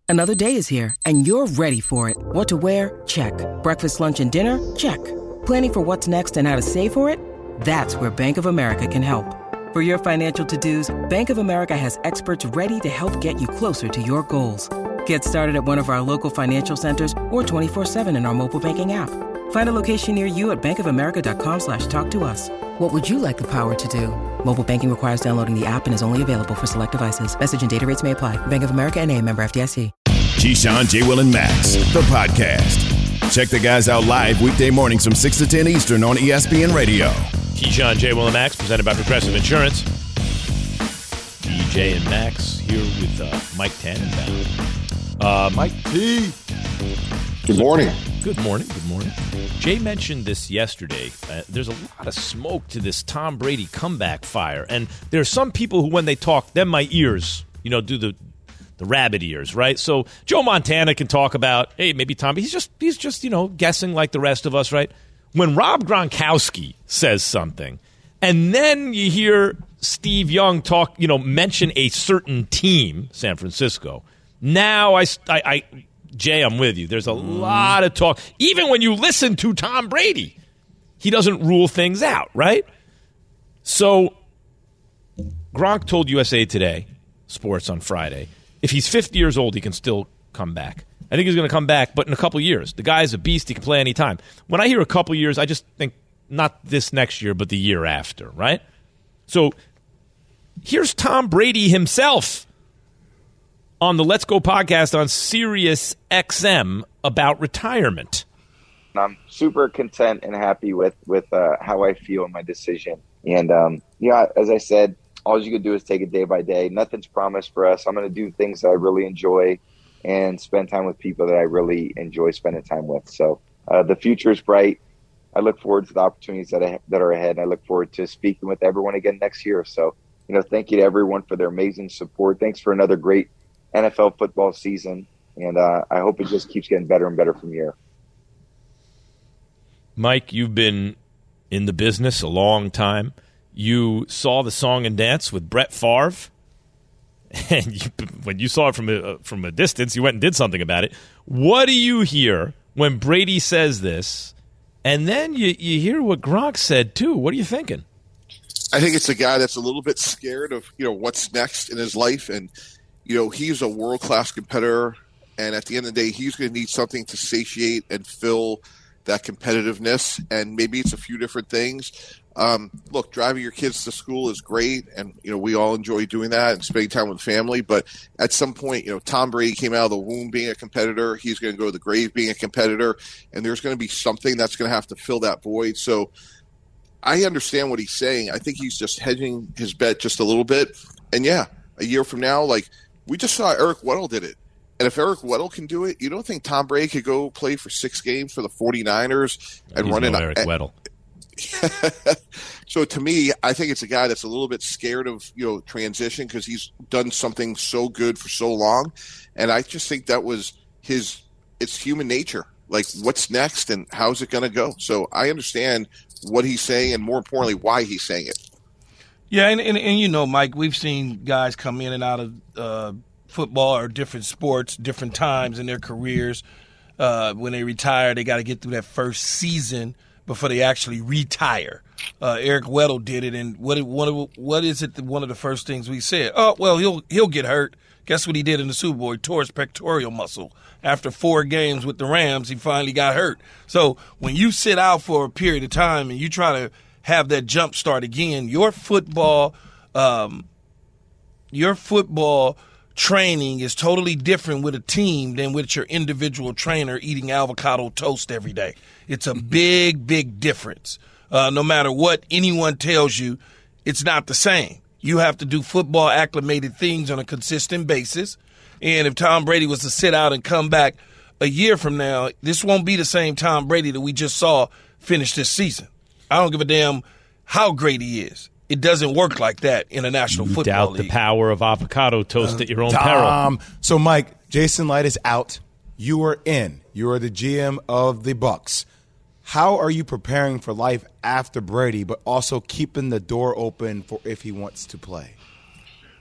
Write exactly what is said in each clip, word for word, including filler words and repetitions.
Another day is here, and you're ready for it. What to wear? Check. Breakfast, lunch, and dinner? Check. Planning for what's next and how to save for it? That's where Bank of America can help. For your financial to-dos, Bank of America has experts ready to help get you closer to your goals. Get started at one of our local financial centers or twenty-four seven in our mobile banking app. Find a location near you at bankofamerica.com slash talk to us. What would you like the power to do? Mobile banking requires downloading the app and is only available for select devices. Message and data rates may apply. Bank of America N A, member F D I C. Keyshawn, J. Will, and Max, the podcast. Check the guys out live weekday mornings from six to ten Eastern on E S P N Radio. Keyshawn, J. Will, and Max, presented by Progressive Insurance. D J and Max here with uh, Mike Tannenbaum. Uh, Mike T. Good morning. Good morning. Good morning. Jay mentioned this yesterday. Uh, there's a lot of smoke to this Tom Brady comeback fire. And there are some people who, when they talk, then my ears, you know, do the the rabbit ears, right? So Joe Montana can talk about, hey, maybe Tom, he's just, he's just, you know, guessing like the rest of us, right? When Rob Gronkowski says something, and then you hear Steve Young talk, you know, mention a certain team, San Francisco. Now, I, I, I Jay, I'm with you. There's a mm. lot of talk. Even when you listen to Tom Brady, he doesn't rule things out, right? So Gronk told U S A Today, Sports on Friday, if he's fifty years old, he can still come back. I think he's going to come back, but in a couple years. The guy's a beast. He can play anytime. When I hear a couple years, I just think not this next year, but the year after, right? So here's Tom Brady himself on the Let's Go podcast on Sirius X M about retirement. I'm super content and happy with, with uh, how I feel in my decision. And, um, yeah, as I said, all you can do is take it day by day. Nothing's promised for us. I'm going to do things that I really enjoy and spend time with people that I really enjoy spending time with. So uh, the future is bright. I look forward to the opportunities that I, that are ahead. And I look forward to speaking with everyone again next year. So, you know, thank you to everyone for their amazing support. Thanks for another great N F L football season. And uh, I hope it just keeps getting better and better from here. Mike, you've been in the business a long time. You saw the song and dance with Brett Favre, and you, when you saw it from a, from a distance, you went and did something about it. What do you hear when Brady says this, and then you, you hear what Gronk said, too? What are you thinking? I think it's a guy that's a little bit scared of, you know, what's next in his life, and, you know, he's a world-class competitor, and at the end of the day, he's going to need something to satiate and fill that competitiveness, and maybe it's a few different things. Um, look, driving your kids to school is great, and you know we all enjoy doing that and spending time with family. But at some point, you know, Tom Brady came out of the womb being a competitor. He's going to go to the grave being a competitor, and there's going to be something that's going to have to fill that void. So I understand what he's saying. I think he's just hedging his bet just a little bit. And yeah, a year from now, like we just saw Eric Weddle did it. And if Eric Weddle can do it, you don't think Tom Brady could go play for six games for the 49ers and he's run no in Eric Weddle. So to me, I think it's a guy that's a little bit scared of, you know, transition because he's done something so good for so long. And I just think that was his, it's human nature. Like what's next and how's it going to go? So I understand what he's saying and more importantly, why he's saying it. Yeah. And, and, and you know, Mike, we've seen guys come in and out of uh, football or different sports, different times in their careers. Uh, when they retire, they got to get through that first season before they actually retire. Uh, Eric Weddle did it, and what what what is it? That one of the first things we said? Oh, well, he'll he'll get hurt. Guess what he did in the Super Bowl? He tore his pectoral muscle. After four games with the Rams, he finally got hurt. So when you sit out for a period of time and you try to have that jump start again, your football, um, your football training is totally different with a team than with your individual trainer eating avocado toast every day. It's a big, big difference. Uh, no matter what anyone tells you, it's not the same. You have to do football acclimated things on a consistent basis. And if Tom Brady was to sit out and come back a year from now, this won't be the same Tom Brady that we just saw finish this season. I don't give a damn how great he is. It doesn't work like that in a National you Football doubt League. The power of avocado toast uh, at your own Tom. peril. So, Mike, Jason Light is out. You are in. You are the G M of the Bucs. How are you preparing for life after Brady, but also keeping the door open for if he wants to play?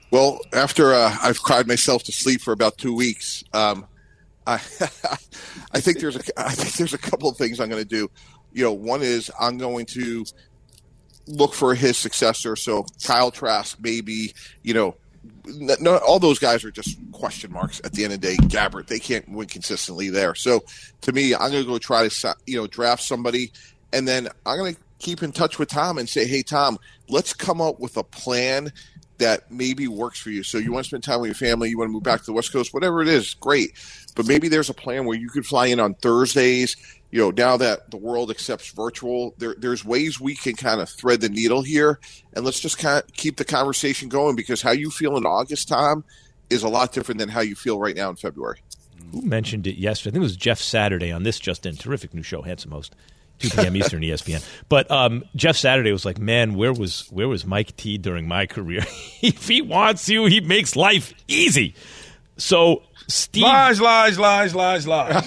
Well, after uh, I've cried myself to sleep for about two weeks, um, I, I think there's a I think there's a couple of things I'm going to do. You know, one is I'm going to look for his successor. So Kyle Trask, maybe, you know, no, all those guys are just question marks at the end of the day. Gabbert, they can't win consistently there. So to me, I'm going to go try to, you know, draft somebody, and then I'm going to keep in touch with Tom and say, hey, Tom, let's come up with a plan that maybe works for you. So you want to spend time with your family, you want to move back to the West Coast, whatever it is, great. But maybe there's a plan where you could fly in on Thursdays. You know, now that the world accepts virtual, there, there's ways we can kind of thread the needle here, and let's just kind of keep the conversation going, because how you feel in August, Tom, is a lot different than how you feel right now in February. Who mentioned it yesterday? I think it was Jeff Saturday on this Just In. Terrific new show, handsome host. two p.m. Eastern, E S P N. But um, Jeff Saturday was like, man, where was where was Mike T during my career? If he wants you, he makes life easy. So Steve... Lies, lies, lies, lies, lies.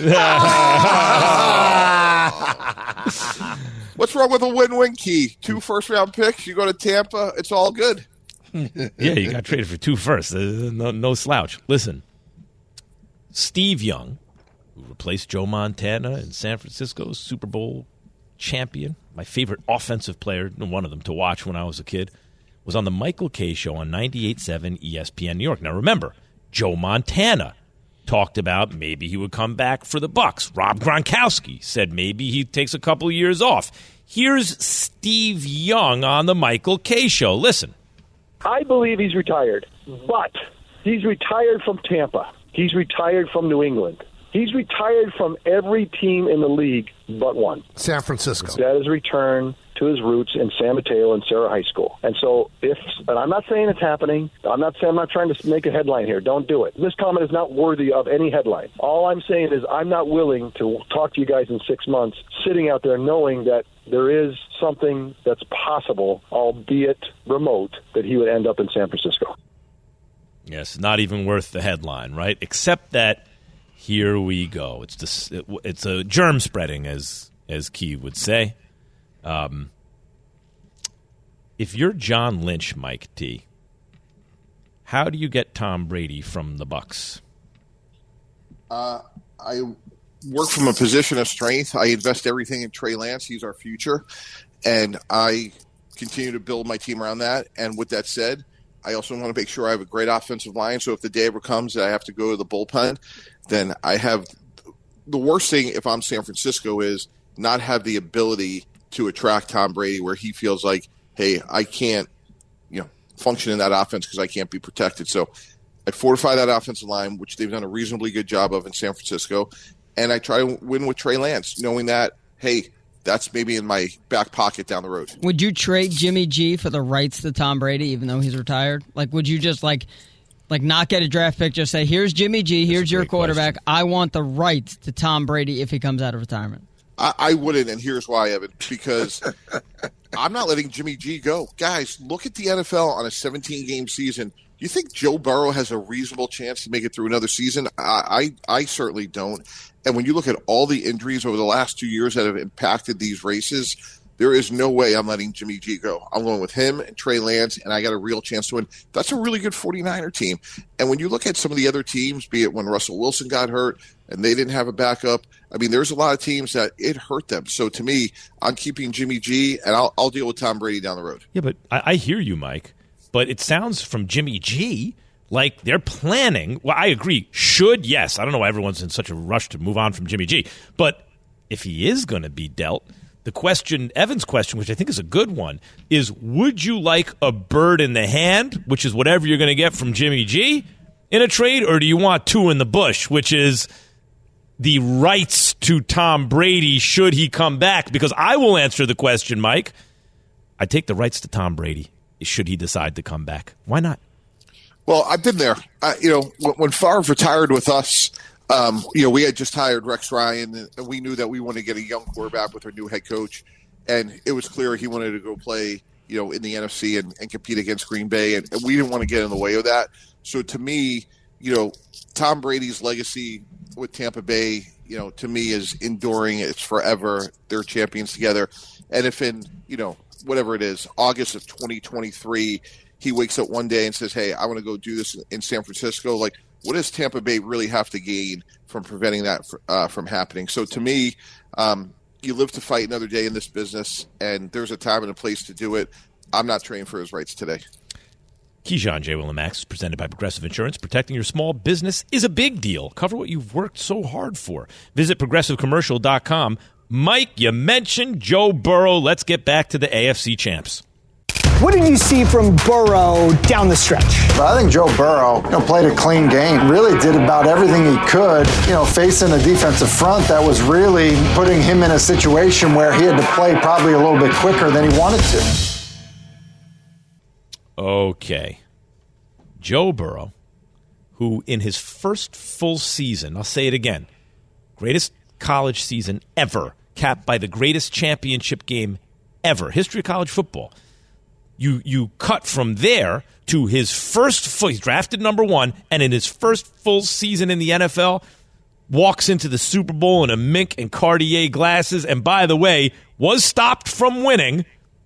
What's wrong with a win-win key? Two first-round picks, you go to Tampa, it's all good. Yeah, you got traded for two firsts. Uh, no, no slouch. Listen, Steve Young, who replaced Joe Montana in San Francisco's Super Bowl champion, my favorite offensive player, one of them to watch when I was a kid, was on the Michael Kay Show on ninety-eight point seven E S P N New York. Now remember, Joe Montana talked about maybe he would come back for the Bucs. Rob Gronkowski said maybe he takes a couple years off. Here's Steve Young on the Michael Kay Show. Listen. I believe he's retired, but he's retired from Tampa. He's retired from New England. He's retired from every team in the league but one. San Francisco. That is return to his roots in San Mateo and Sarah High School. And so if, and I'm not saying it's happening, I'm not saying, I'm not trying to make a headline here. Don't do it. This comment is not worthy of any headline. All I'm saying is I'm not willing to talk to you guys in six months sitting out there knowing that there is something that's possible, albeit remote, that he would end up in San Francisco. Yes, not even worth the headline, right? Except that here we go. It's this, it, it's a germ spreading, as as Key would say. Um, if you're John Lynch, Mike T, how do you get Tom Brady from the Bucs? Uh, I work from a position of strength. I invest everything in Trey Lance. He's our future, and I continue to build my team around that. And with that said, I also want to make sure I have a great offensive line. So if the day ever comes that I have to go to the bullpen, then I have the worst thing if I'm San Francisco is not have the ability to attract Tom Brady where he feels like, hey, I can't, you know, function in that offense because I can't be protected. So I fortify that offensive line, which they've done a reasonably good job of in San Francisco, and I try to win with Trey Lance, knowing that, hey, that's maybe in my back pocket down the road. Would you trade Jimmy G for the rights to Tom Brady, even though he's retired? Like, would you just, like, like not get a draft pick, just say, here's Jimmy G, here's your quarterback. Question. I want the rights to Tom Brady if he comes out of retirement. I, I wouldn't, and here's why, Evan, because I'm not letting Jimmy G go. Guys, look at the N F L on a seventeen-game season. You think Joe Burrow has a reasonable chance to make it through another season? I, I, I certainly don't. And when you look at all the injuries over the last two years that have impacted these races, there is no way I'm letting Jimmy G go. I'm going with him and Trey Lance, and I got a real chance to win. That's a really good 49er team. And when you look at some of the other teams, be it when Russell Wilson got hurt and they didn't have a backup, I mean, there's a lot of teams that it hurt them. So to me, I'm keeping Jimmy G, and I'll, I'll deal with Tom Brady down the road. Yeah, but I, I hear you, Mike. But it sounds from Jimmy G like they're planning. Well, I agree. Should, yes. I don't know why everyone's in such a rush to move on from Jimmy G. But if he is going to be dealt, the question, Evan's question, which I think is a good one, is would you like a bird in the hand, which is whatever you're going to get from Jimmy G in a trade, or do you want two in the bush, which is the rights to Tom Brady should he come back? Because I will answer the question, Mike. I take the rights to Tom Brady should he decide to come back. Why not? Well, I've been there. Uh, you know, when, when Favre retired with us, um, you know, we had just hired Rex Ryan, and we knew that we wanted to get a young quarterback with our new head coach. And it was clear he wanted to go play, you know, in the N F C and, and compete against Green Bay. And, and we didn't want to get in the way of that. So to me, you know, Tom Brady's legacy with Tampa Bay, you know, to me is enduring. It's forever. They're champions together. And if in, you know, whatever it is, August of twenty twenty-three, he wakes up one day and says, hey, I want to go do this in San Francisco. Like, what does Tampa Bay really have to gain from preventing that uh, from happening? So to me, um, you live to fight another day in this business, and there's a time and a place to do it. I'm not trading for his rights today. Keyshawn, J. Will and Max is presented by Progressive Insurance. Protecting your small business is a big deal. Cover what you've worked so hard for. Visit progressive commercial dot com. Mike, you mentioned Joe Burrow. Let's get back to the A F C champs. What did you see from Burrow down the stretch? I think Joe Burrow, you know, played a clean game, really did about everything he could, you know, facing a defensive front that was really putting him in a situation where he had to play probably a little bit quicker than he wanted to. Okay. Joe Burrow, who in his first full season, I'll say it again, greatest college season ever, capped by the greatest championship game ever, history of college football. You you cut from there to his first full, he's drafted number one, and in his first full season in the N F L, walks into the Super Bowl in a mink and Cartier glasses, and by the way, was stopped from winning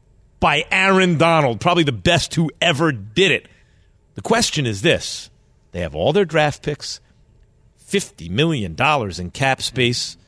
by Aaron Donald, probably the best who ever did it. The question is this. They have all their draft picks, fifty million dollars in cap space,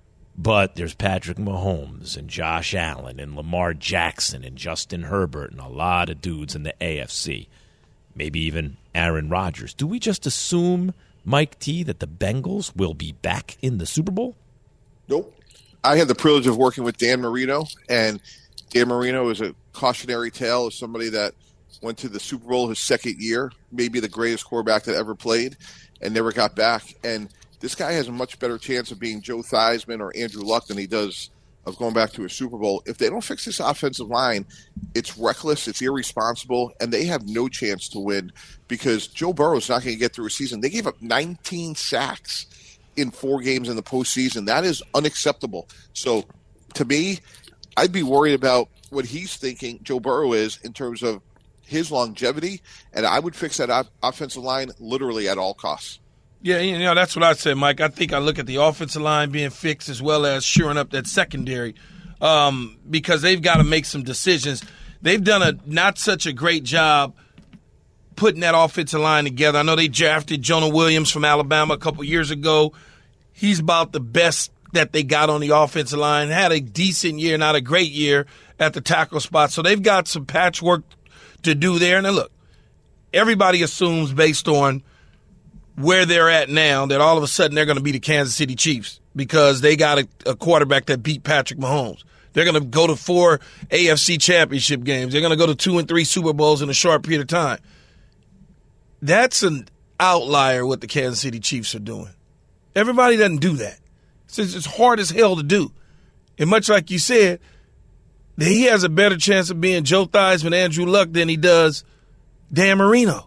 but there's Patrick Mahomes and Josh Allen and Lamar Jackson and Justin Herbert and a lot of dudes in the A F C. Maybe even Aaron Rodgers. Do we just assume, Mike T., that the Bengals will be back in the Super Bowl? Nope. I had the privilege of working with Dan Marino, and Dan Marino is a cautionary tale of somebody that went to the Super Bowl his second year, maybe the greatest quarterback that ever played, and never got back. And this guy has a much better chance of being Joe Theismann or Andrew Luck than he does of going back to a Super Bowl. If they don't fix this offensive line, it's reckless, it's irresponsible, and they have no chance to win because Joe Burrow's not going to get through a season. They gave up nineteen sacks in four games in the postseason. That is unacceptable. So, to me, I'd be worried about what he's thinking Joe Burrow is in terms of his longevity, and I would fix that op- offensive line literally at all costs. Yeah, you know, that's what I said, Mike. I think I look at the offensive line being fixed as well as shoring up that secondary um, because they've got to make some decisions. They've done a not such a great job putting that offensive line together. I know they drafted Jonah Williams from Alabama a couple years ago. He's about the best that they got on the offensive line. Had a decent year, not a great year at the tackle spot. So they've got some patchwork to do there. And look, everybody assumes based on where they're at now that all of a sudden they're going to be the Kansas City Chiefs because they got a, a quarterback that beat Patrick Mahomes. They're going to go to four A F C championship games. They're going to go to two and three Super Bowls in a short period of time. That's an outlier what the Kansas City Chiefs are doing. Everybody doesn't do that. It's, it's hard as hell to do. And much like you said, he has a better chance of being Joe Theismann, Andrew Luck than he does Dan Marino.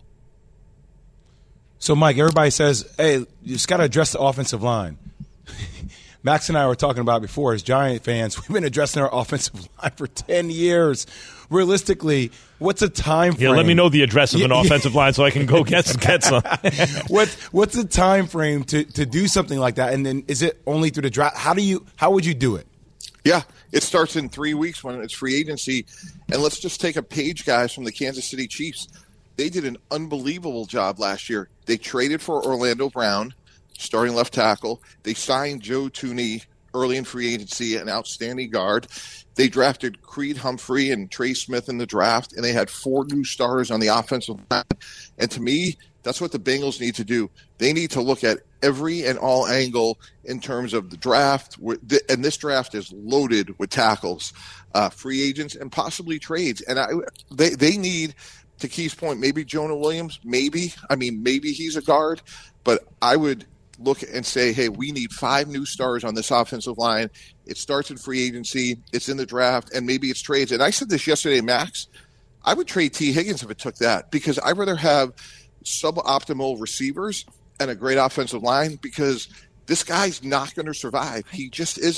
So, Mike, everybody says, hey, you just got to address the offensive line. Max and I were talking about before, as Giant fans, we've been addressing our offensive line for ten years. Realistically, what's a time frame? Yeah, let me know the address of an yeah. offensive line so I can go get some. Get some. what, what's the time frame to, to do something like that? And then is it only through the draft? How do you? How would you do it? Yeah, it starts in three weeks when it's free agency. And let's just take a page, guys, from the Kansas City Chiefs. They did an unbelievable job last year. They traded for Orlando Brown, starting left tackle. They signed Joe Thuney early in free agency, an outstanding guard. They drafted Creed Humphrey and Trey Smith in the draft, and they had four new stars on the offensive line. And to me, that's what the Bengals need to do. They need to look at every and all angle in terms of the draft, and this draft is loaded with tackles, uh, free agents, and possibly trades. And I, they they need, to Keith's point, maybe Jonah Williams, maybe. I mean, maybe he's a guard, but I would look and say, hey, we need five new stars on this offensive line. It starts in free agency, it's in the draft, and maybe it's trades. And I said this yesterday, Max, I would trade T. Higgins if it took that, because I'd rather have suboptimal receivers and a great offensive line, because this guy's not going to survive. He just isn't.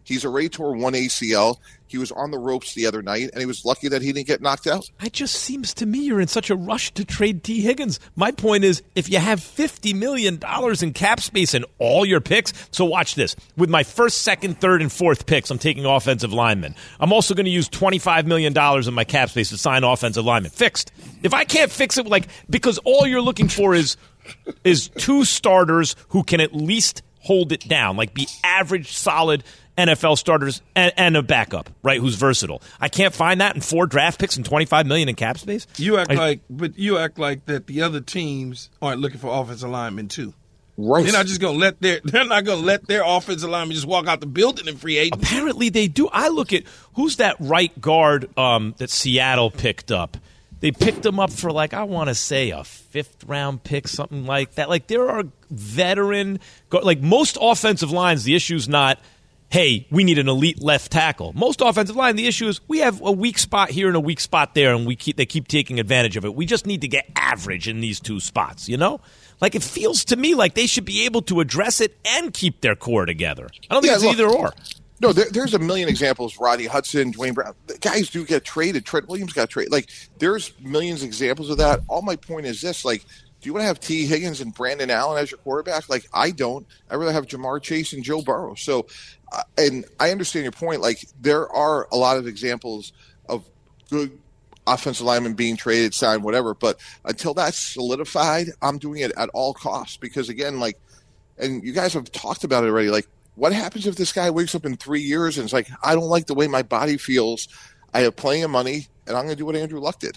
He's already tore one A C L. He was on the ropes the other night, and he was lucky that he didn't get knocked out. It just seems to me you're in such a rush to trade T. Higgins. My point is, if you have fifty million dollars in cap space and all your picks, so watch this. With my first, second, third, and fourth picks, I'm taking offensive linemen. I'm also going to use twenty-five million dollars in my cap space to sign offensive linemen. Fixed. If I can't fix it, like because all you're looking for is is two starters who can at least hold it down, like be average, solid N F L starters and, and a backup, right, who's versatile. I can't find that in four draft picks and twenty-five million dollars in cap space. You act I, like, but you act like that the other teams aren't looking for offensive linemen too. Right. They're not just going to let their they're not going to let their offensive linemen just walk out the building in free agency. Apparently they do. I look at who's that right guard um, that Seattle picked up. They picked him up for, like, I want to say a fifth-round pick, something like that. Like, there are veteran – like, most offensive lines, the issue's not, hey, we need an elite left tackle. Most offensive line, the issue is we have a weak spot here and a weak spot there, and we keep they keep taking advantage of it. We just need to get average in these two spots, you know? Like, it feels to me like they should be able to address it and keep their core together. I don't think Yeah, it's look, either or. No, there, there's a million examples. Rodney Hudson, Dwayne Brown. The guys do get traded. Trent Williams got traded. Like, there's millions of examples of that. All my point is this. Like, do you want to have T. Higgins and Brandon Allen as your quarterback? Like, I don't. I'd rather have Jamar Chase and Joe Burrow. So, uh, and I understand your point. Like, there are a lot of examples of good offensive linemen being traded, signed, whatever. But until that's solidified, I'm doing it at all costs. Because, again, like, and you guys have talked about it already, like, what happens if this guy wakes up in three years and is like, I don't like the way my body feels. I have plenty of money, and I'm going to do what Andrew Luck did.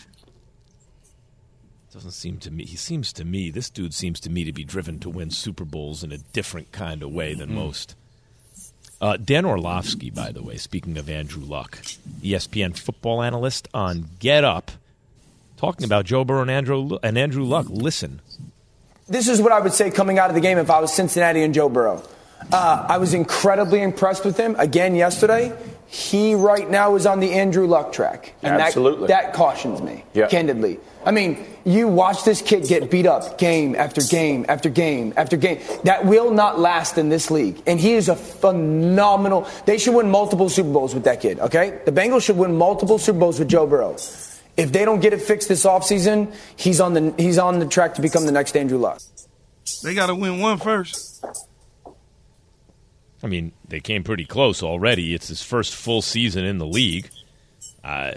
Doesn't seem to me. He seems to me, this dude seems to me to be driven to win Super Bowls in a different kind of way than mm. most. Uh, Dan Orlovsky, by the way, speaking of Andrew Luck, E S P N football analyst on Get Up, talking about Joe Burrow and Andrew, and Andrew Luck. Listen. This is what I would say coming out of the game if I was Cincinnati and Joe Burrow. Uh, I was incredibly impressed with him again yesterday. He right now is on the Andrew Luck track. And Absolutely. That, that cautions me, yeah. candidly. I mean, you watch this kid get beat up game after game after game after game. That will not last in this league. And he is a phenomenal – they should win multiple Super Bowls with that kid, okay? The Bengals should win multiple Super Bowls with Joe Burrow. If they don't get it fixed this offseason, he's on the he's on the track to become the next Andrew Luck. They got to win one first. I mean, they came pretty close already. It's his first full season in the league. Uh,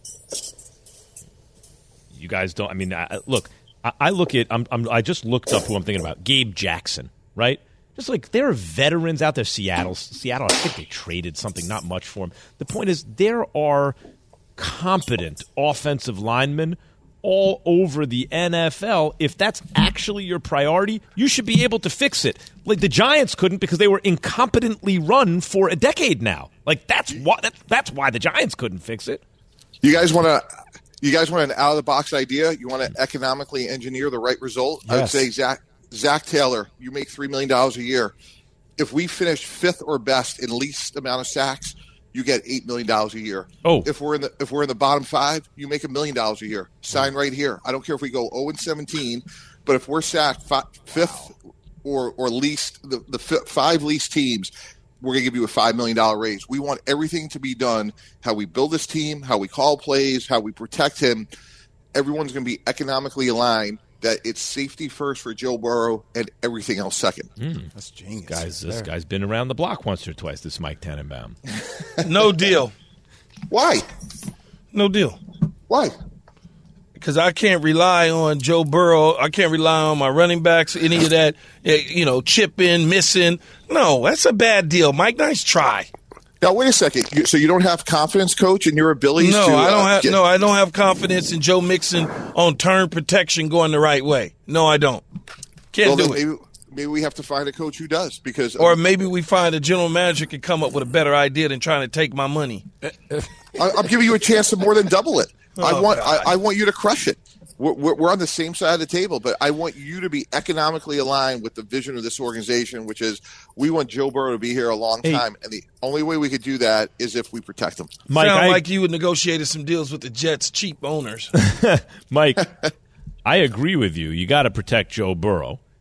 you guys don't. I mean, I, look. I, I look at. I'm, I'm. I just looked up who I'm thinking about. Gabe Jackson, right? Just like there are veterans out there. Seattle. Seattle. I think they traded something, not much for him. The point is, there are competent offensive linemen all over the N F L. If that's actually your priority, you should be able to fix it. Like the Giants couldn't because they were incompetently run for a decade now. Like that's why that's why the Giants couldn't fix it. You guys want to you guys want an out of the box idea? You want to economically engineer the right result? Yes. I would say Zach Zach Taylor, you make three million dollars a year. If we finish fifth or best in least amount of sacks, you get eight million dollars a year. Oh, if we're in the if we're in the bottom five, you make a million dollars a year. Sign right here. I don't care if we go zero and seventeen, but if we're sacked five, fifth or or least the the five least teams, we're gonna give you a five million dollar raise. We want everything to be done how we build this team, how we call plays, how we protect him. Everyone's gonna be economically aligned. That it's safety first for Joe Burrow and everything else second. Mm. That's genius. Guys, this guy's been around the block once or twice, this Mike Tannenbaum. No deal. Why? No deal. Why? Because I can't rely on Joe Burrow. I can't rely on my running backs, any of that, you know, chipping, missing. No, that's a bad deal. Mike, nice try. Now wait a second. So you don't have confidence, Coach, in your abilities? No, to, I don't uh, have. get- No, I don't have confidence in Joe Mixon on turn protection going the right way. No, I don't. Can't well, do then it. maybe, maybe we have to find a coach who does, because Or maybe we find a general manager can come up with a better idea than trying to take my money. I, I'm giving you a chance to more than double it. I Oh, want. God. I, I want you to crush it. We're, we're, we're on the same side of the table, but I want you to be economically aligned with the vision of this organization, which is we want Joe Burrow to be here a long Hey. time, and the only way we could do that is if we protect him. Mike, Sound I, like you had negotiated some deals with the Jets' cheap owners. Mike, I agree with you. You got to protect Joe Burrow.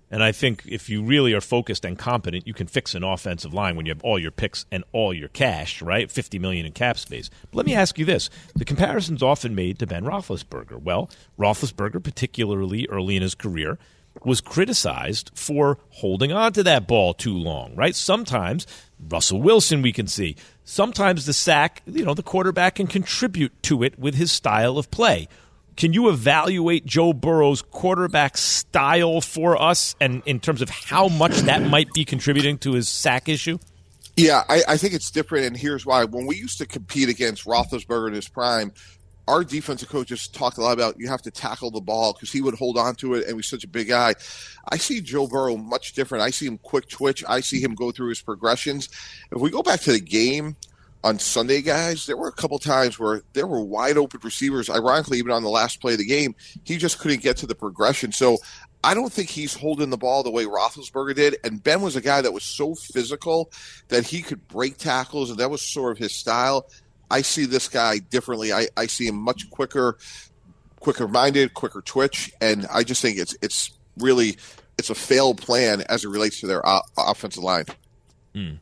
And I think if you really are focused and competent, you can fix an offensive line when you have all your picks and all your cash, right? fifty million dollars in cap space. But let me ask you this. The comparison's often made to Ben Roethlisberger. Well, Roethlisberger, particularly early in his career, was criticized for holding on to that ball too long, right? Sometimes, Russell Wilson we can see. Sometimes the sack, you know, the quarterback can contribute to it with his style of play. Can you evaluate Joe Burrow's quarterback style for us and in terms of how much that might be contributing to his sack issue? Yeah, I, I think it's different, and here's why. When we used to compete against Roethlisberger in his prime, our defensive coaches talked a lot about you have to tackle the ball because he would hold on to it, and he's such a big guy. I see Joe Burrow much different. I see him quick twitch. I see him go through his progressions. If we go back to the game on Sunday, guys, there were a couple times where there were wide open receivers. Ironically, even on the last play of the game, he just couldn't get to the progression. So I don't think he's holding the ball the way Roethlisberger did. And Ben was a guy that was so physical that he could break tackles, and that was sort of his style. I see this guy differently. I, I see him much quicker, quicker minded, quicker twitch, and I just think it's it's really it's a failed plan as it relates to their o- offensive line. Mm.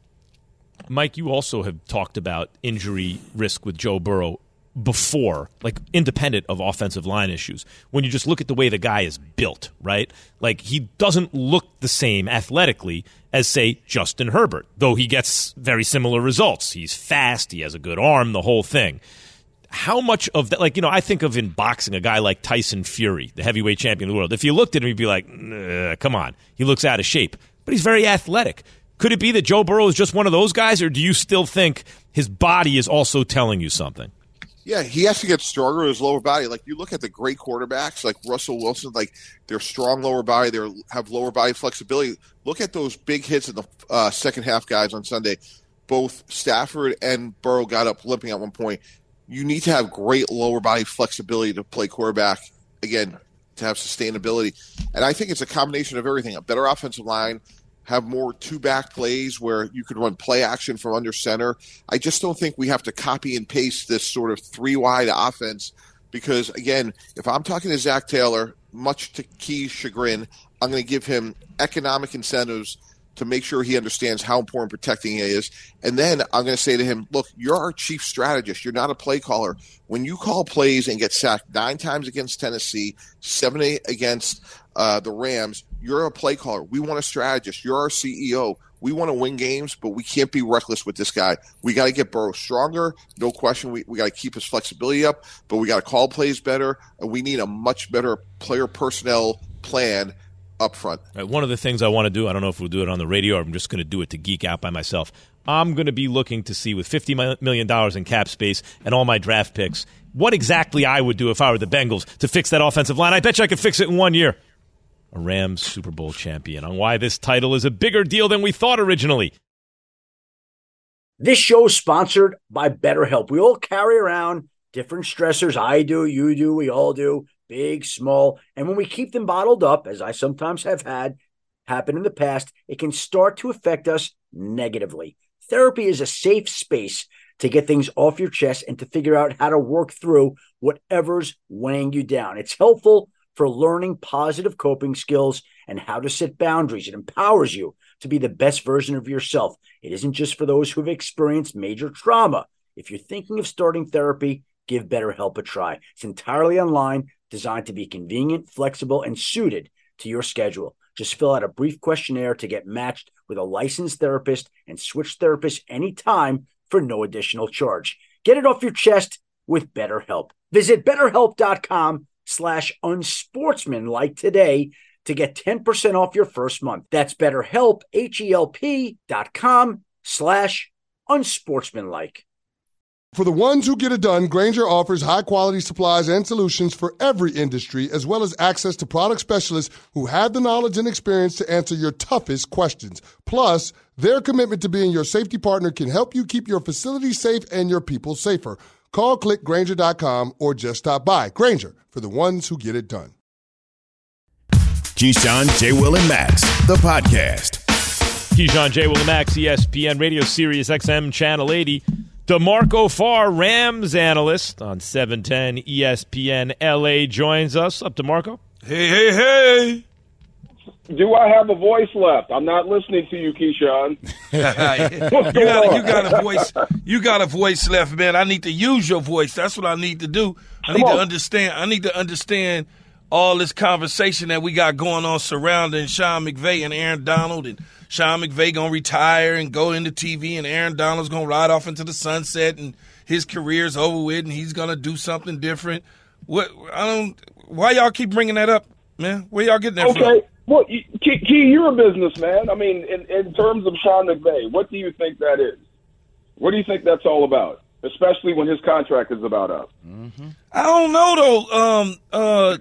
Mike, you also have talked about injury risk with Joe Burrow before, like independent of offensive line issues. When you just look at the way the guy is built, right? Like he doesn't look the same athletically as, say, Justin Herbert, though he gets very similar results. He's fast, he has a good arm, the whole thing. How much of that, like, you know, I think of in boxing a guy like Tyson Fury, the heavyweight champion of the world. If you looked at him, you'd be like, nah, come on, he looks out of shape. But he's very athletic. Could it be that Joe Burrow is just one of those guys, or do you still think his body is also telling you something? Yeah, he has to get stronger with his lower body. Like, you look at the great quarterbacks like Russell Wilson, like they're strong lower body, they have lower body flexibility. Look at those big hits in the uh, second half, guys, on Sunday. Both Stafford and Burrow got up limping at one point. You need to have great lower body flexibility to play quarterback, again, to have sustainability. And I think it's a combination of everything. A better offensive line, have more two-back plays where you could run play action from under center. I just don't think we have to copy and paste this sort of three-wide offense because, again, if I'm talking to Zach Taylor, much to Key's chagrin, I'm going to give him economic incentives to make sure he understands how important protecting it is. And then I'm going to say to him, look, you're our chief strategist. You're not a play caller. When you call plays and get sacked nine times against Tennessee, seven, eight against uh, the Rams, you're a play caller. We want a strategist. You're our C E O. We want to win games, but we can't be reckless with this guy. We got to get Burrow stronger. No question. We, we got to keep his flexibility up, but we got to call plays better, and we need a much better player personnel plan up front. Right, one of the things I want to do, I don't know if we'll do it on the radio or I'm just going to do it to geek out by myself. I'm going to be looking to see with fifty million dollars in cap space and all my draft picks, what exactly I would do if I were the Bengals to fix that offensive line. I bet you I could fix it in one year. A Rams Super Bowl champion, on why this title is a bigger deal than we thought originally. This show is sponsored by BetterHelp. We all carry around different stressors. I do, you do, we all do. Big, small, and when we keep them bottled up, as I sometimes have had happen in the past, it can start to affect us negatively. Therapy is a safe space to get things off your chest and to figure out how to work through whatever's weighing you down. It's helpful for learning positive coping skills and how to set boundaries. It empowers you to be the best version of yourself. It isn't just for those who have experienced major trauma. If you're thinking of starting therapy, give BetterHelp a try. It's entirely online, designed to be convenient, flexible, and suited to your schedule. Just fill out a brief questionnaire to get matched with a licensed therapist and switch therapists anytime for no additional charge. Get it off your chest with BetterHelp. Visit BetterHelp.com slash unsportsmanlike today to get ten percent off your first month. That's BetterHelp, H-E-L-P dot com slash unsportsmanlike. For the ones who get it done, Grainger offers high-quality supplies and solutions for every industry, as well as access to product specialists who have the knowledge and experience to answer your toughest questions. Plus, their commitment to being your safety partner can help you keep your facility safe and your people safer. Call, click Grainger dot com, or just stop by. Grainger, for the ones who get it done. Keyshawn, J. Will, and Max, the podcast. Keyshawn, J. Will, and Max, E S P N Radio, Sirius X M, Channel eighty. DeMarco Farr, Rams analyst on seven ten E S P N L A, joins us. Up, DeMarco? Hey, hey, hey. Do I have a voice left? I'm not listening to you, Keyshawn. you, got, you got a voice. You got a voice left, man. I need to use your voice. That's what I need to do. I Come need on. to understand. I need to understand all this conversation that we got going on surrounding Sean McVay and Aaron Donald, and Sean McVay gonna retire and go into T V, and Aaron Donald's gonna ride off into the sunset, and his career's over with, and he's gonna do something different. What? I don't. Why y'all keep bringing that up, man? Where y'all getting that okay. from? Okay. Well, Key, Key, you're a businessman. I mean, in, in terms of Sean McVay, what do you think that is? What do you think that's all about? Especially when his contract is about up. Mm-hmm. I don't know though. Um, uh,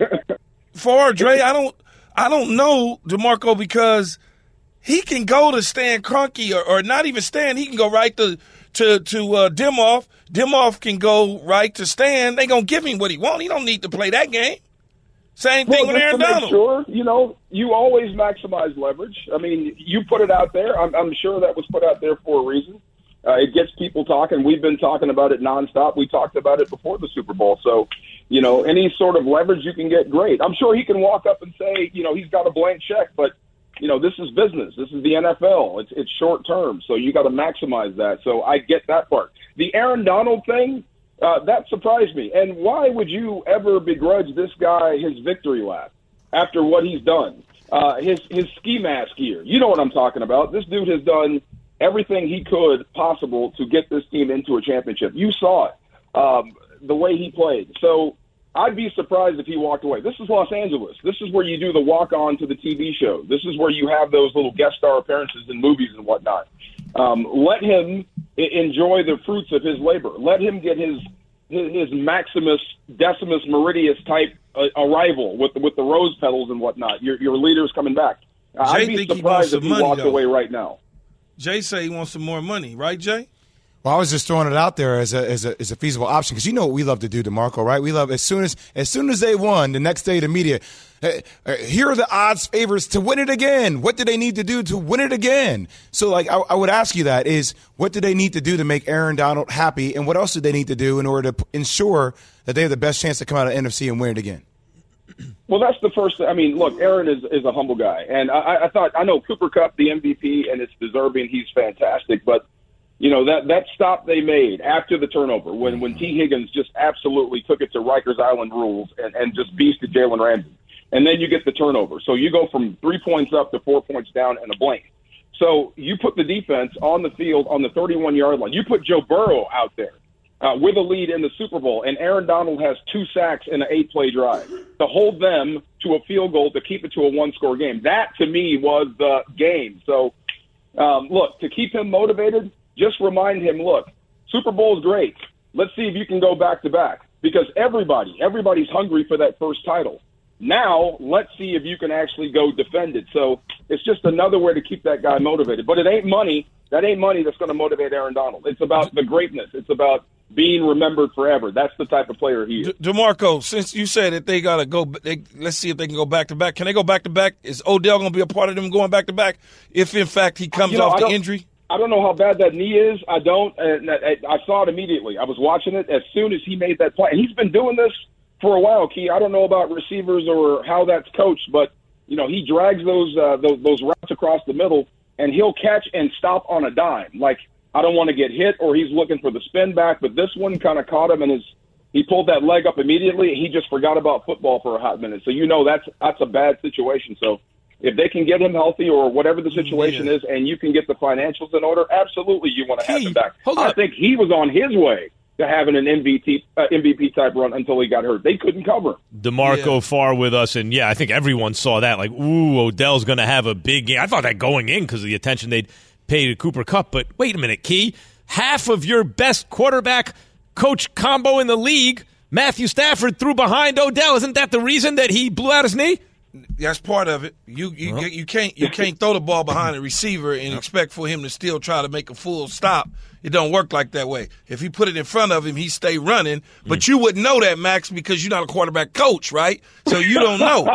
for Dre, I don't. I don't know DeMarco, because he can go to Stan Kroenke, or, or not even Stan. He can go right to to to uh, Dimhoff. Dimhoff can go right to Stan. They gonna give him what he wants. He don't need to play that game. Same thing well, with Aaron to Donald. Make sure, you know, you always maximize leverage. I mean, you put it out there. I'm, I'm sure that was put out there for a reason. Uh, it gets people talking. We've been talking about it nonstop. We talked about it before the Super Bowl. So, you know, any sort of leverage you can get, great. I'm sure he can walk up and say, you know, he's got a blank check, but, you know, this is business. This is the N F L. It's, it's short term. So you got to maximize that. So I get that part. The Aaron Donald thing, Uh, that surprised me. And why would you ever begrudge this guy his victory lap after what he's done? Uh, his his ski mask year. You know what I'm talking about. This dude has done everything he could possible to get this team into a championship. You saw it, um, the way he played. So I'd be surprised if he walked away. This is Los Angeles. This is where you do the walk-on to the T V show. This is where you have those little guest star appearances in movies and whatnot. Um, let him enjoy the fruits of his labor. Let him get his his, his Maximus Decimus Meridius type uh, arrival with the, with the rose petals and whatnot. Your your leader's coming back. Uh, I'd be surprised if he money, walked though. away right now. Jay say he wants some more money, right, Jay? Well, I was just throwing it out there as a as a, as a feasible option, because you know what we love to do, DeMarco, right? We love as soon as as soon as they won, the next day the media, hey, here are the odds favors to win it again. What do they need to do to win it again? So, like, I, I would ask you that is, what do they need to do to make Aaron Donald happy, and what else do they need to do in order to ensure that they have the best chance to come out of the N F C and win it again? Well, that's the first. I mean, look, Aaron is is a humble guy, and I, I thought I know Cooper Kupp, the M V P, and it's deserving. He's fantastic, but. You know, that, that stop they made after the turnover, when, when T. Higgins just absolutely took it to Rikers Island rules and, and just beasted Jalen Ramsey. And then you get the turnover. So you go from three points up to four points down in a blink. So you put the defense on the field on the thirty-one-yard line. You put Joe Burrow out there uh, with a lead in the Super Bowl, and Aaron Donald has two sacks in an eight-play drive to hold them to a field goal to keep it to a one-score game. That, to me, was the game. So, um, look, to keep him motivated – just remind him, look, Super Bowl is great. Let's see if you can go back-to-back, because everybody, everybody's hungry for that first title. Now, let's see if you can actually go defend it. So it's just another way to keep that guy motivated. But it ain't money. That ain't money that's going to motivate Aaron Donald. It's about the greatness. It's about being remembered forever. That's the type of player he is. De- DeMarco, since you said that they got to go, they, let's see if they can go back-to-back. Can they go back-to-back? Is Odell going to be a part of them going back-to-back if, in fact, he comes You know, off I the injury? I don't know how bad that knee is. I don't. And I, I saw it immediately. I was watching it as soon as he made that play. And he's been doing this for a while, Key. I don't know about receivers or how that's coached, but, you know, he drags those, uh, those, those routes across the middle, and he'll catch and stop on a dime. Like, I don't want to get hit, or he's looking for the spin back, but this one kind of caught him, and his he pulled that leg up immediately. He just forgot about football for a hot minute. So, you know, that's that's a bad situation. So, if they can get him healthy or whatever the situation yeah. is, and you can get the financials in order, absolutely you want to have him back. Hold I up. think he was on his way to having an M V P uh, M V P type run until he got hurt. They couldn't cover. DeMarco Yeah. Farr with us, and yeah, I think everyone saw that. Like, ooh, Odell's going to have a big game. I thought that going in because of the attention they'd pay to Cooper Kupp. But wait a minute, Key. Half of your best quarterback coach combo in the league, Matthew Stafford, threw behind Odell. Isn't that the reason that he blew out his knee? That's part of it. You you Well. you can't you can't throw the ball behind a receiver and expect for him to still try to make a full stop. It don't work like that way. If he put it in front of him, he stay running. But mm. you wouldn't know that, Max, because you're not a quarterback coach, right? So you don't know.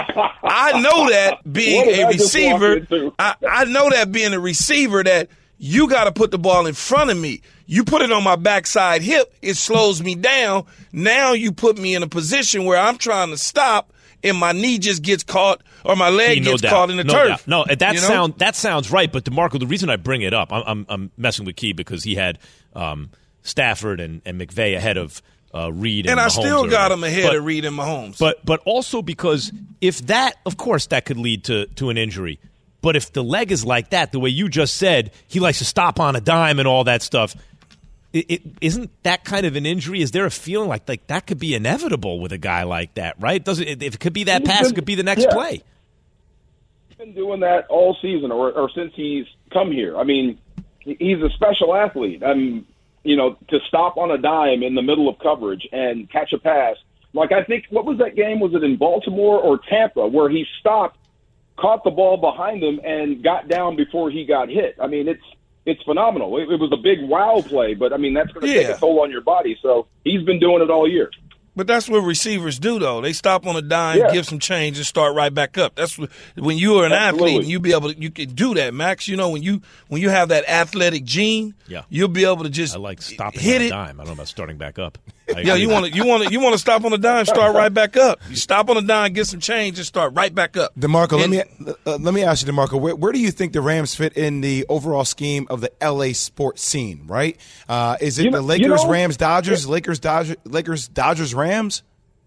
I know that being a receiver. I, I know that being a receiver that you got to put the ball in front of me. You put it on my backside hip, it slows me down. Now you put me in a position where I'm trying to stop, and my knee just gets caught or my leg See, no gets doubt. caught in the no turf. Doubt. No, that you know? sound that sounds right. But DeMarco, the reason I bring it up, I'm I'm, I'm messing with Key because he had um, Stafford and, and McVay ahead of uh, Reed and, and I Mahomes still got earlier. him ahead but, of Reed and Mahomes. But but also because if that, of course, that could lead to to an injury. But if the leg is like that, the way you just said, he likes to stop on a dime and all that stuff. It, it, isn't that kind of an injury? Is there a feeling like like that could be inevitable with a guy like that, right? Doesn't if it could be that He's pass, been, it could be the next yeah. play. He's been doing that all season, or, or since he's come here. I mean, he's a special athlete. I mean, you know, to stop on a dime in the middle of coverage and catch a pass. Like I think, what was that game? Was it in Baltimore or Tampa where he stopped, caught the ball behind him, and got down before he got hit? I mean, it's. It's phenomenal. It, it was a big wow play, but, I mean, that's going to Yeah. take a toll on your body. So he's been doing it all year. But that's what receivers do, though. They stop on a dime, Yeah. give some change, and start right back up. That's what, when you are an Absolutely. athlete and you be able to, you can do that, Max. You know, when you when you have that athletic gene, Yeah. you'll be able to just I like stopping hit on a it. dime. I don't know about starting back up. I Yeah, agree. you want to you want to you want to stop on a dime, start right back up. You stop on a dime, get some change, and start right back up. DeMarco, let And- me uh, let me ask you, DeMarco, where, where do you think the Rams fit in the overall scheme of the L A sports scene? Right? Uh, is it You know- the Lakers, you know- Rams, Dodgers, Lakers, Dodgers, Lakers, Dodgers, Rams?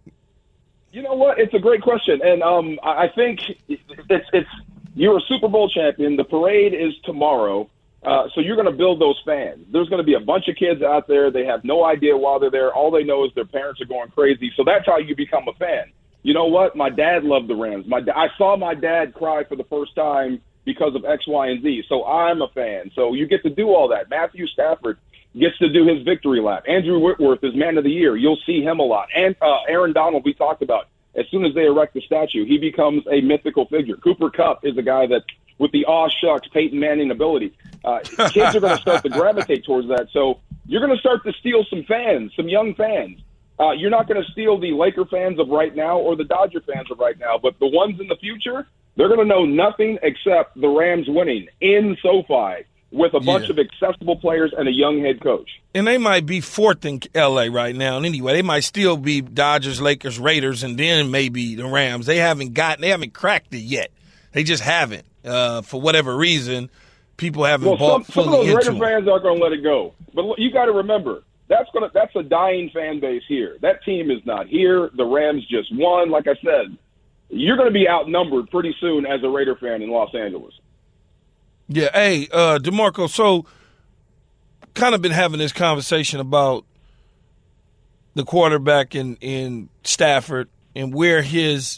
You know what? It's a great question, and um, I I think it's it's you're a Super Bowl champion. The parade is tomorrow, uh, so you're going to build those fans. There's going to be a bunch of kids out there. They have no idea why they're there. All they know is their parents are going crazy. So that's how you become a fan. You know what? My dad loved the Rams. My I saw my dad cry for the first time because of X, Y, and Z. So I'm a fan. So you get to do all that. Matthew Stafford gets to do his victory lap. Andrew Whitworth is man of the year. You'll see him a lot. And uh, Aaron Donald, we talked about. As soon as they erect the statue, he becomes a mythical figure. Cooper Kupp is a guy that, with the aw shucks Peyton Manning ability, uh, kids are going to start to gravitate towards that. So you're going to start to steal some fans, some young fans. Uh, you're not going to steal the Laker fans of right now or the Dodger fans of right now, but the ones in the future, they're going to know nothing except the Rams winning in SoFi with a bunch Yeah. of accessible players and a young head coach. And they might be fourth in L A right now. And anyway, they might still be Dodgers, Lakers, Raiders, and then maybe the Rams. They haven't gotten, they haven't cracked it yet. They just haven't. Uh, for whatever reason, people haven't Well, bought some, some of fully those into Raider it. fans aren't going to let it go. But look, you got to remember, that's gonna that's a dying fan base here. That team is not here. The Rams just won. Like I said, you're going to be outnumbered pretty soon as a Raider fan in Los Angeles. Yeah, hey, uh, DeMarco, so kind of been having this conversation about the quarterback in, in Stafford and where his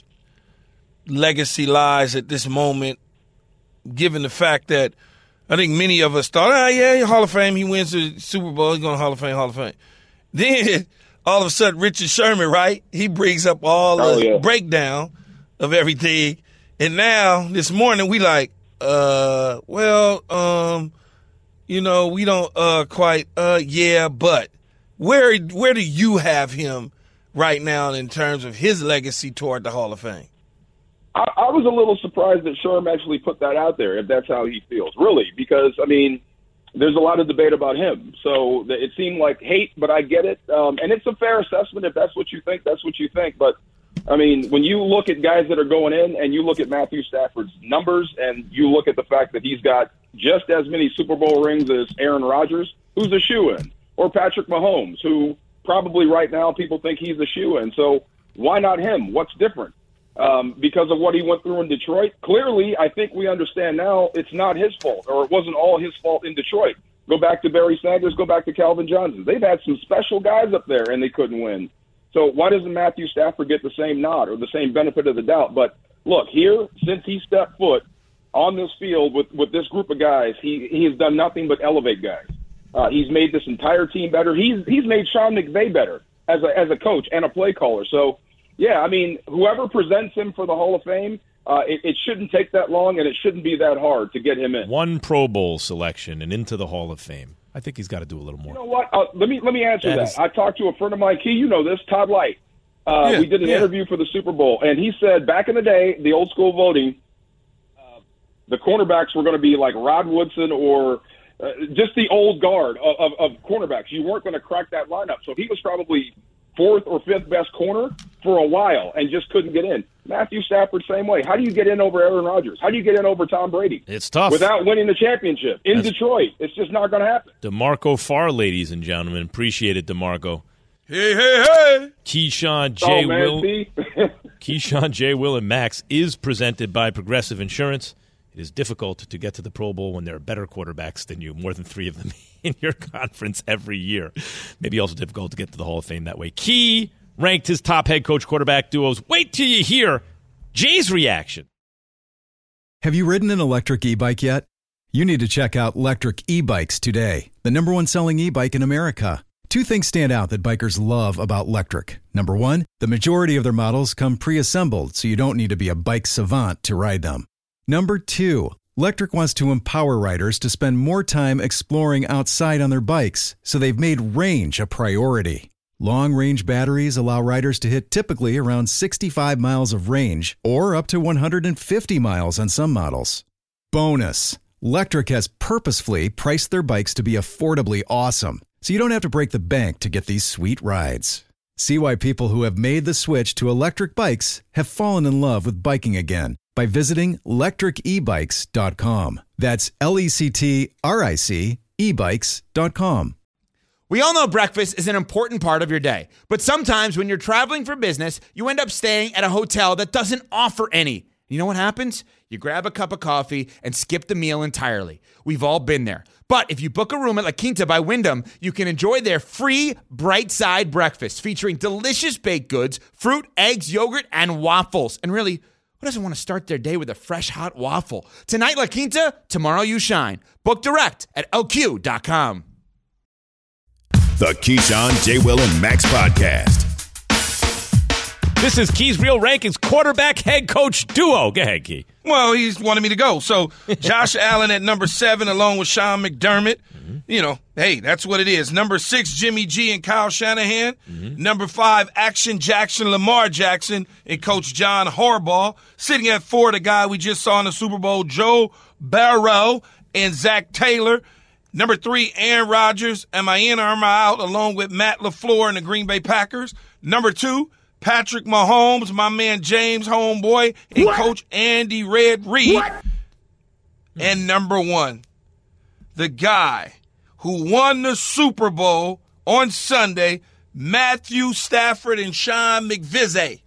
legacy lies at this moment, given the fact that I think many of us thought, ah, yeah, Hall of Fame, he wins the Super Bowl, he's going to Hall of Fame, Hall of Fame. Then all of a sudden, Richard Sherman, right, he brings up all Oh, the yeah. breakdown of everything. And now, this morning, we like, uh, well, um, you know, we don't uh, quite, uh, yeah, but where where do you have him right now in terms of his legacy toward the Hall of Fame? I, I was a little surprised that Sherm actually put that out there, if that's how he feels, really, because, I mean, there's a lot of debate about him. So th- it seemed like hate, but I get it. Um, and it's a fair assessment. If that's what you think, that's what you think. But, I mean, when you look at guys that are going in and you look at Matthew Stafford's numbers and you look at the fact that he's got just as many Super Bowl rings as Aaron Rodgers, who's a shoo-in, or Patrick Mahomes, who probably right now people think he's a shoo-in. So why not him? What's different? Um, because of what he went through in Detroit. Clearly, I think we understand now it's not his fault, or it wasn't all his fault in Detroit. Go back to Barry Sanders, go back to Calvin Johnson. They've had some special guys up there, and they couldn't win. So why doesn't Matthew Stafford get the same nod or the same benefit of the doubt? But look, here, since he stepped foot on this field with, with this group of guys, he, he has done nothing but elevate guys. Uh, he's made this entire team better. He's he's made Sean McVay better as a as a coach and a play caller. So, yeah, I mean, whoever presents him for the Hall of Fame, uh, it, it shouldn't take that long, and it shouldn't be that hard to get him in. One Pro Bowl selection and into the Hall of Fame. I think he's got to do a little more. You know what? Uh, let me let me answer That that. is- I talked to a friend of mine, Key, you know this, Todd Light. Uh, Yeah, we did an yeah. interview for the Super Bowl, and he said back in the day, the old school voting, uh, the cornerbacks were going to be like Rod Woodson or uh, just the old guard of, of, of cornerbacks. You weren't going to crack that lineup. So he was probably fourth or fifth best corner for a while and just couldn't get in. Matthew Stafford, same way. How do you get in over Aaron Rodgers? How do you get in over Tom Brady? It's tough. Without winning the championship in That's Detroit. It's just not going to happen. DeMarco Farr, ladies and gentlemen. Appreciate it, DeMarco. Hey, hey, hey. Keyshawn J. Oh, man, Will. see? Keyshawn J. Will and Max is presented by Progressive Insurance. It is difficult to get to the Pro Bowl when there are better quarterbacks than you, more than three of them in your conference every year. Maybe also difficult to get to the Hall of Fame that way. Key ranked his top head coach quarterback duos. Wait till you hear Jay's reaction. Have you ridden an electric e-bike yet? You need to check out Lectric E-Bikes today, the number one selling e-bike in America. Two things stand out that bikers love about Lectric. Number one, the majority of their models come pre-assembled, so you don't need to be a bike savant to ride them. Number two, Lectric wants to empower riders to spend more time exploring outside on their bikes, so they've made range a priority. Long-range batteries allow riders to hit typically around sixty-five miles of range, or up to one hundred fifty miles on some models. Bonus, Lectric has purposefully priced their bikes to be affordably awesome, so you don't have to break the bank to get these sweet rides. See why people who have made the switch to electric bikes have fallen in love with biking again by visiting lectric e bikes dot com. That's L E C T R I C e bikes dot com. We all know breakfast is an important part of your day, but sometimes when you're traveling for business, you end up staying at a hotel that doesn't offer any. You know what happens? You grab a cup of coffee and skip the meal entirely. We've all been there. But if you book a room at La Quinta by Wyndham, you can enjoy their free Bright Side breakfast featuring delicious baked goods, fruit, eggs, yogurt, and waffles. And really, who doesn't want to start their day with a fresh, hot waffle? Tonight, La Quinta, tomorrow you shine. Book direct at L Q dot com. The Keyshawn, J. Will, and Max podcast. This is Key's Real Rankings quarterback head coach duo. Go ahead, Key. Well, he's wanted me to go. So Josh Allen at number seven along with Sean McDermott. Mm-hmm. You know, hey, that's what it is. Number six, Jimmy G and Kyle Shanahan. Mm-hmm. Number five, Action Jackson, Lamar Jackson, and Coach John Harbaugh. Sitting at four, the guy we just saw in the Super Bowl, Joe Burrow and Zach Taylor. Number three, Aaron Rodgers. Am I in or am I out? Along with Matt LaFleur and the Green Bay Packers. Number two, Patrick Mahomes, my man James Homeboy, and what? Coach Andy Red Reed. What? And number one, the guy who won the Super Bowl on Sunday, Matthew Stafford and Sean McVay.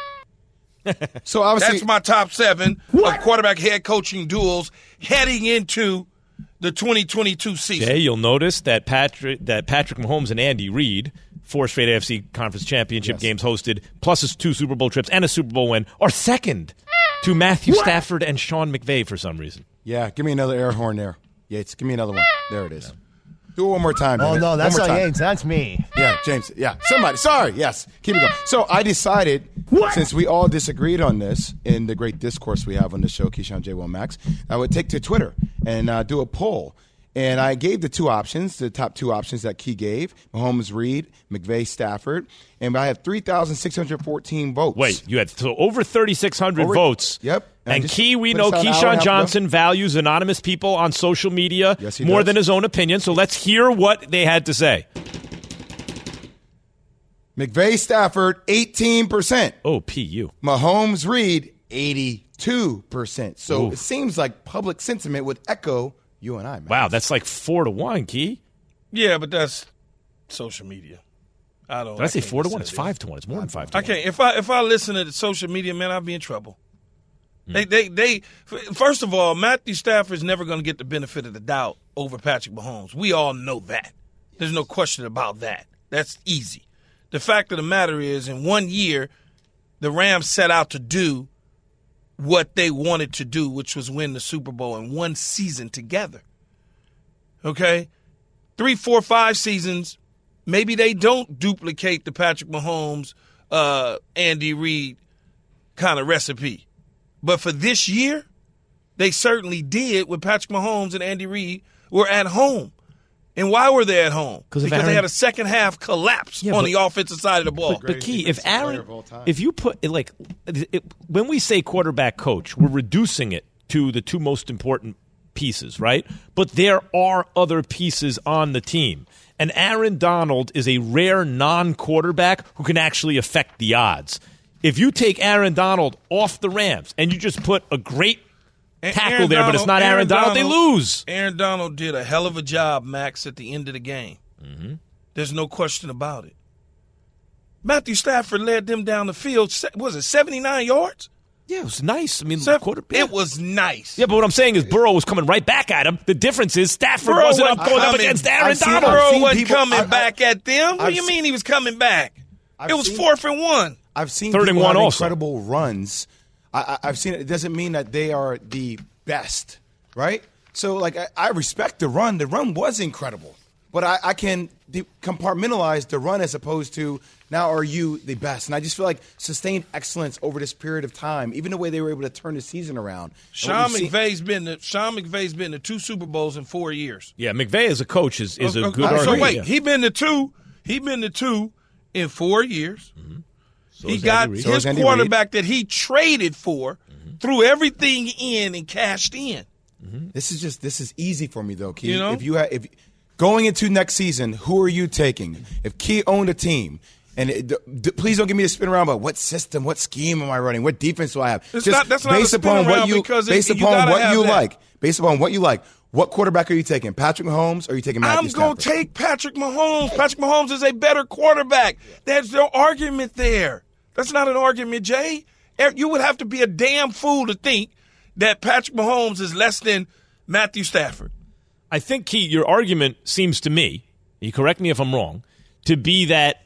So obviously, that's my top seven what? of quarterback head coaching duels heading into the twenty twenty-two season. Jay, you'll notice that Patrick that Patrick Mahomes and Andy Reid, four straight A F C Conference Championship yes. games hosted, plus his two Super Bowl trips and a Super Bowl win, are second to Matthew what? Stafford and Sean McVay for some reason. Yeah, give me another air horn there. Yates, give me another one. There it is. Do it one more time. Oh, David. no, that's not time. Yates. That's me. Yeah, James. Yeah, somebody. Sorry. Yes. Keep it going. So I decided, what? since we all disagreed on this in the great discourse we have on the show, Keyshawn, J. Will, Max, I would take to Twitter and uh, do a poll. And I gave the two options, the top two options that Key gave, Mahomes, Reed, McVay, Stafford. And I had three thousand six hundred fourteen votes. Wait, you had so over thirty-six hundred over, votes. Yep. And, and Key, we know Keyshawn Johnson values anonymous people on social media yes, more does. than his own opinion. So let's hear what they had to say. McVay, Stafford, eighteen percent. Oh, P U. Mahomes, Reed, eighty-two percent. So Ooh. It seems like public sentiment would echo you and I, man. Wow, that's like four to one, Key. Yeah, but that's social media. I don't. Did I, I say four to one? It's it. five to one. It's more than five to I one. can't. If I if I listen to the social media, man, I'd be in trouble. Hmm. They they they. First of all, Matthew Stafford's never going to get the benefit of the doubt over Patrick Mahomes. We all know that. There's no question about that. That's easy. The fact of the matter is, in one year, the Rams set out to do what they wanted to do, which was win the Super Bowl in one season together. Okay? Three, four, five seasons, maybe they don't duplicate the Patrick Mahomes, uh, Andy Reid kind of recipe. But for this year, they certainly did when Patrick Mahomes and Andy Reid were at home. And why were they at home? Because Aaron, they had a second half collapse yeah, on but, the offensive side of the ball. But, but Key, if Aaron, if you put it like, it, when we say quarterback coach, we're reducing it to the two most important pieces, right? But there are other pieces on the team. And Aaron Donald is a rare non-quarterback who can actually affect the odds. if you take Aaron Donald off the Rams and you just put a great tackle Aaron there, Donald, but it's not Aaron, Aaron Donald, Donald, they lose. Aaron Donald did a hell of a job, Max, at the end of the game. Mm-hmm. There's no question about it. Matthew Stafford led them down the field. Was it seventy-nine yards? Yeah, it was nice. I mean, Seven, quarter, it was nice. Yeah, but what I'm saying is Burrow was coming right back at him. The difference is Stafford Burrow wasn't up wasn't going up coming- against Aaron I've seen- Donald. Burrow wasn't people- coming I- back at them. What I've do you se- mean he was coming back? I've it was seen- fourth and one. I've seen Third and people one have also. incredible runs. I, I, I've seen it. It doesn't mean that they are the best, right? So, like, I, I respect the run. The run was incredible. But I, I can de- compartmentalize the run as opposed to now are you the best? And I just feel like sustained excellence over this period of time, even the way they were able to turn the season around. Sean McVay's been to Sean McVay's been to two Super Bowls in four years. Yeah, McVay as a coach is, is a Uh, good uh, So argument. wait, yeah. he been to two. He been to two in four years. Mm-hmm. So he is got Andy Reid. So his is Andy quarterback that he traded for, Mm-hmm. threw everything in and cashed in. This is just this is easy for me though, Key. You know? If you ha- if going into next season, who are you taking? If Key owned a team, and it, d- d- please don't give me the spin around about what system, what scheme am I running, what defense do I have? It's just not- that's not based a spin upon around what you because it- based you upon gotta what have you that. like, based upon what you like. What quarterback are you taking? Patrick Mahomes or are you taking Matthew I'm going Stafford? to take Patrick Mahomes. Patrick Mahomes is a better quarterback. There's no argument there. That's not an argument, Jay. You would have to be a damn fool to think that Patrick Mahomes is less than Matthew Stafford. I think, Key, your argument seems to me, you correct me if I'm wrong, to be that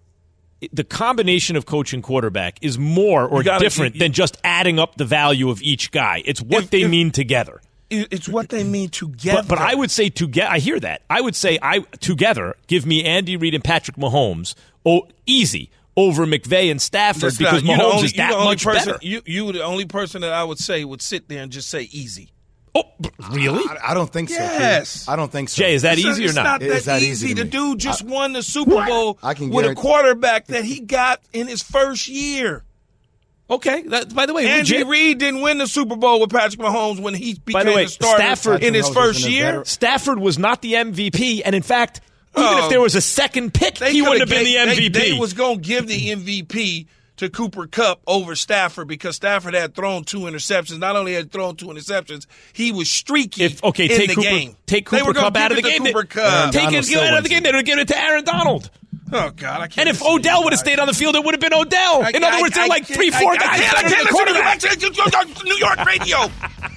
the combination of coach and quarterback is more or gotta- different you- than just adding up the value of each guy. It's what If- they if- mean together. It's what they mean together. But, but I would say together. I hear that. I would say I together give me Andy Reid and Patrick Mahomes. Oh, easy over McVay and Stafford That's because not- you the Mahomes only- is you that the only much person, better. You, you were the only person that I would say would sit there and just say easy. Oh, really? I, I don't think so. Key. Yes. I don't think so. Jay, is that It's easy it's or not? not It that is that easy. easy to The me. dude just won the Super Bowl I can with a guarantee- quarterback that he got in his first year. Okay. That, by the way, Andy legit- Reid didn't win the Super Bowl with Patrick Mahomes when he became By the way, the starter Stafford in his Patrick Mahomes first isn't a year. veteran. Stafford was not the M V P, and in fact, even Oh. if there was a second pick, They he wouldn't have coulda been the gave- M V P. They, they was going to give the M V P to Cooper Kupp over Stafford because Stafford had thrown two interceptions. Not only had thrown two interceptions, he was streaky If okay, in take the Cooper, game. take They Cooper were gonna Kupp out of the give it game. to Cooper They- Kupp. Take Donald it still out of wins the game. it. They would give it to Aaron Donald. Oh God, I can't. And if listen to Odell you would have guys. stayed on the field, it would have been Odell. I- In other I- words, there I are like can't- three, I- four I guys. can't, I better than can't the listen to you. quarterback. I can't- New York radio.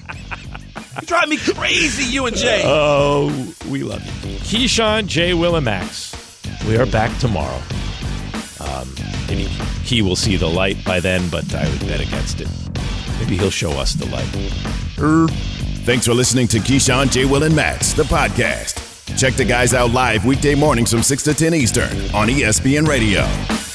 You drive me crazy, you and Jay. Oh, we love you. Keyshawn, Jay, Will, and Max. We are back tomorrow. Um, maybe he will see the light by then, but I would bet against it. Maybe he'll show us the light. Er. Thanks for listening to Keyshawn, J. Will, and Max, the podcast. Check the guys out live weekday mornings from six to ten Eastern on E S P N Radio.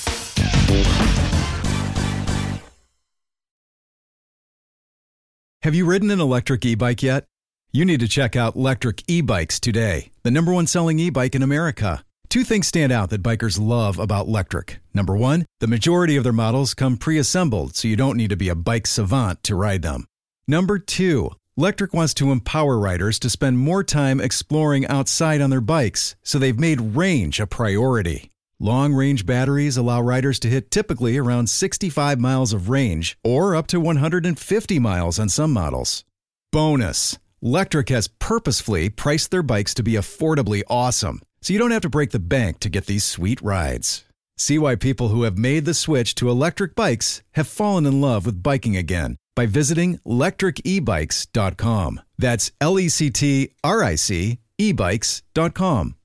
Have you ridden an electric e-bike yet? You need to check out Lectric E-Bikes today, the number one selling e-bike in America. Two things stand out that bikers love about Lectric. Number one, the majority of their models come pre-assembled, so you don't need to be a bike savant to ride them. Number two, Lectric wants to empower riders to spend more time exploring outside on their bikes, so they've made range a priority. Long-range batteries allow riders to hit typically around sixty-five miles of range, or up to one hundred fifty miles on some models. Bonus, Lectric has purposefully priced their bikes to be affordably awesome, so you don't have to break the bank to get these sweet rides. See why people who have made the switch to electric bikes have fallen in love with biking again by visiting lectric e bikes dot com. That's L E C T R I C e bikes dot com.